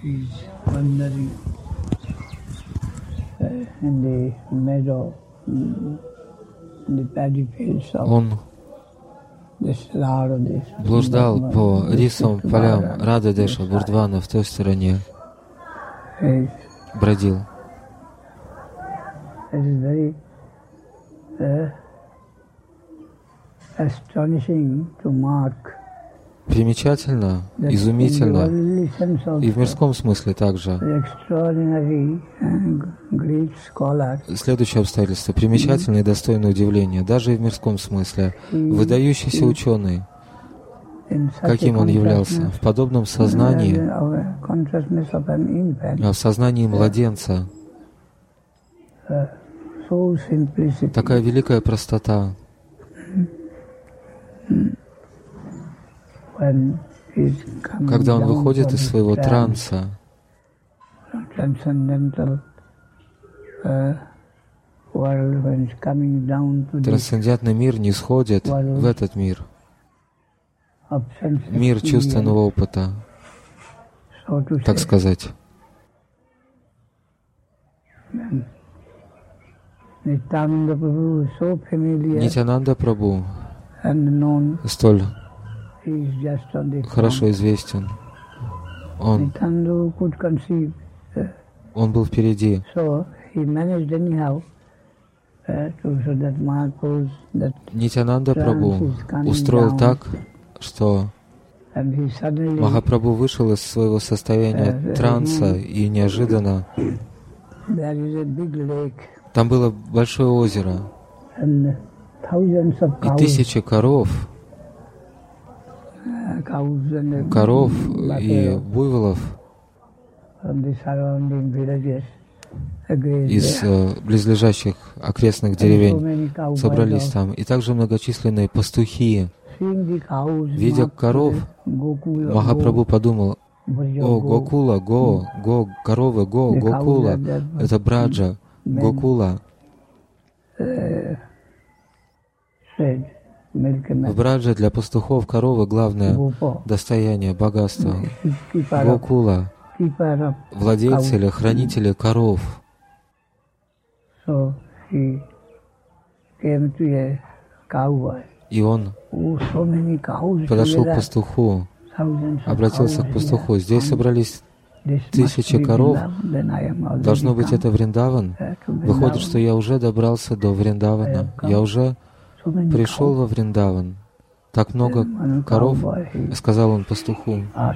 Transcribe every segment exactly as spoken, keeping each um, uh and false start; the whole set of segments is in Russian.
is wandering uh, in the meadow, in the paddy fields of Он this Lord of this. блуждал по рисовым полям Радха-Деша, Бурдвана в той стороне, бродил. It is very uh, astonishing to mark. Примечательно, изумительно, и в мирском смысле также. Следующее обстоятельство. Примечательно и достойно удивления, даже и в мирском смысле. Выдающийся ученый, каким он являлся, в подобном сознании, в сознании младенца. Такая великая простота. Когда он выходит из своего транса, трансцендентный мир не сходит в этот мир, мир чувственного опыта, так сказать. Нитьянанда Прабху столь хорошо известен. Он, он был впереди. Нитьянанда Прабху устроил так, что Махапрабху вышел из своего состояния транса, и неожиданно там было большое озеро, и тысячи коров, коров и буйволов из э, близлежащих окрестных деревень собрались там, и также многочисленные пастухи. Видя коров, Махапрабху подумал: «О, Гокула, Го, Го, коровы, Го, Гокула, это Браджа, Гокула». В Брадже для пастухов коровы — главное достояние, богатство. Гокула — владельцы или хранители коров. И он подошел к пастуху, обратился к пастуху: «Здесь собрались тысячи коров. Должно быть, это Вриндаван. Выходит, что я уже добрался до Вриндавана. Я уже пришел во Вриндаван. Так много коров», — сказал он пастуху.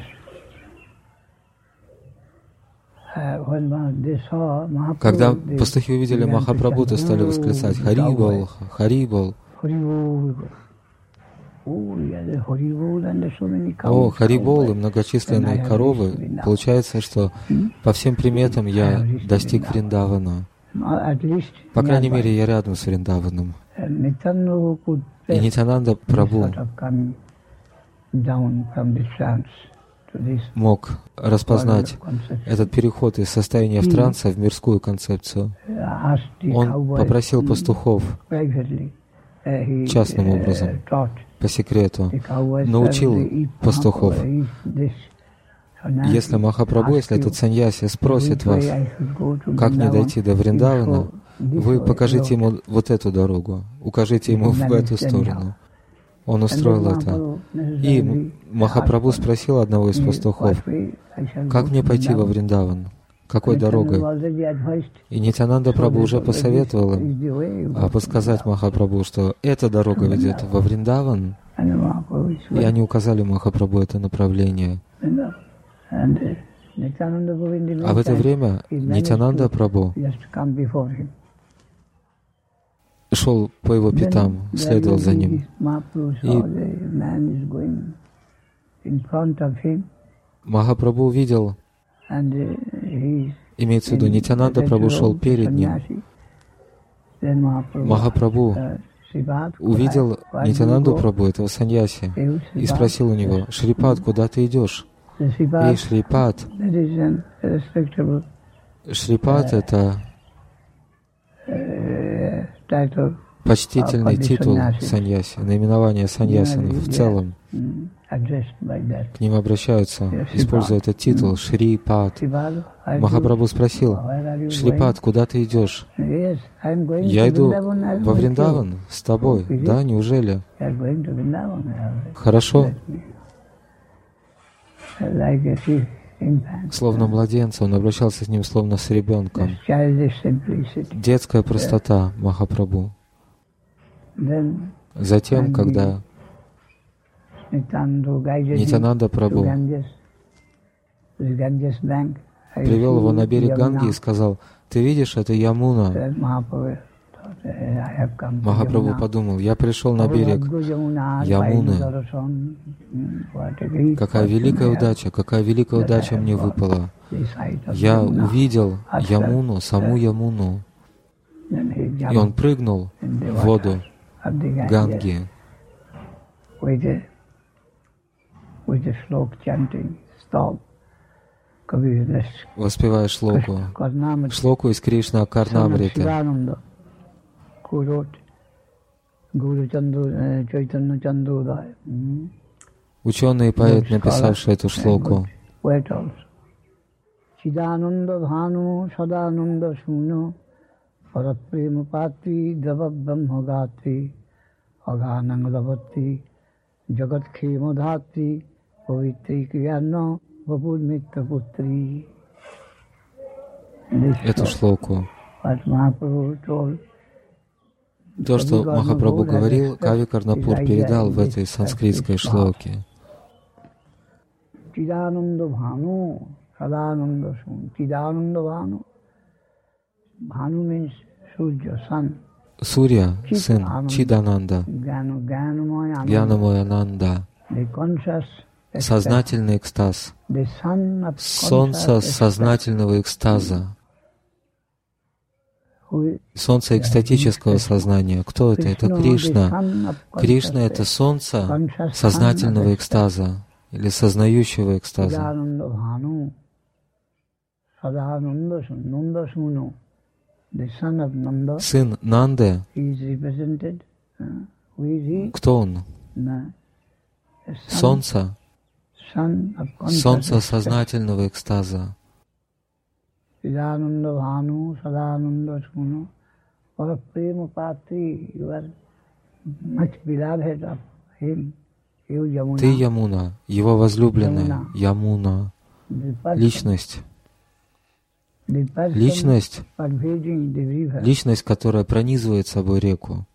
Когда пастухи увидели Махапрабху, то стали восклицать: «Харибол, Харибол». О, Харибол и многочисленные коровы. Получается, что по всем приметам я достиг Вриндавана. По крайней мере, я рядом с Вриндаваном. И Нитьянанда Прабху мог распознать этот переход из состояния в транса в мирскую концепцию. Он попросил пастухов частным образом, по секрету, научил пастухов: если Махапрабху, если этот саньяси спросит вас, как мне дойти до Вриндавана, вы покажите ему вот эту дорогу, укажите ему в эту сторону. Он устроил это. И Махапрабху спросил одного из пастухов: как мне пойти во Вриндаван? Какой дорогой? И Нитьянанда Прабху уже посоветовал им а подсказать Махапрабху, что эта дорога ведет во Вриндаван. И они указали Махапрабху это направление. А в это время Нитьянанда Прабху шел по его пятам, следовал за ним. И Махапрабху увидел, имеется в виду, Нитьянанда Прабху шел перед ним. Махапрабху увидел Нитьянанду Прабху, этого саньяси, и спросил у него: «Шрипад, куда ты идешь?» «Эй, Шрипад!» Шрипад — это почтительный титул саньяси, наименование саньясинов в целом. К ним обращаются, используя этот титул Шрипад. Махапрабху спросил: Шрипад, куда ты идешь? Я иду во Вриндаван с тобой. Да, неужели? Хорошо. Словно младенца, он обращался с ним словно с ребенком. Детская простота Махапрабху. Затем, когда Нитянанда Прабху привел его на берег Ганги и сказал: ты видишь, это Ямуна. Махапрабху подумал: я пришел на берег Ямуны. Какая великая удача, какая великая удача мне выпала. Я увидел Ямуну, саму Ямуну. И он прыгнул в воду Ганги. Воспевая шлоку, шлоку из Кришна Карнамриты. Ученый и поэт, написавший эту шлоку. Чидананда бхану садананда шуно парапрема патри дава брахмагатри аганангавати джагат хемадхатри павитри крияно вапурмитра путри. Эту шлоку. То, что Махапрабху говорил, Кави Карнапур передал в этой санскритской шлоке. Чидананда бхану садананда шуно. Чидананда бхану. Bhanu means Surya, sun. Сурья, сын Чидананда, Гьянамая-нанда, сознательный экстаз, солнце сознательного экстаза, солнце экстатического сознания. Кто это? Это Кришна. Кришна — это солнце сознательного экстаза или сознающего экстаза. Сын Нанды. Кто он? Солнце. Солнце сознательного экстаза. Ты Ямуна, его возлюбленная, Ямуна, личность. Личность, личность, которая пронизывает собой реку.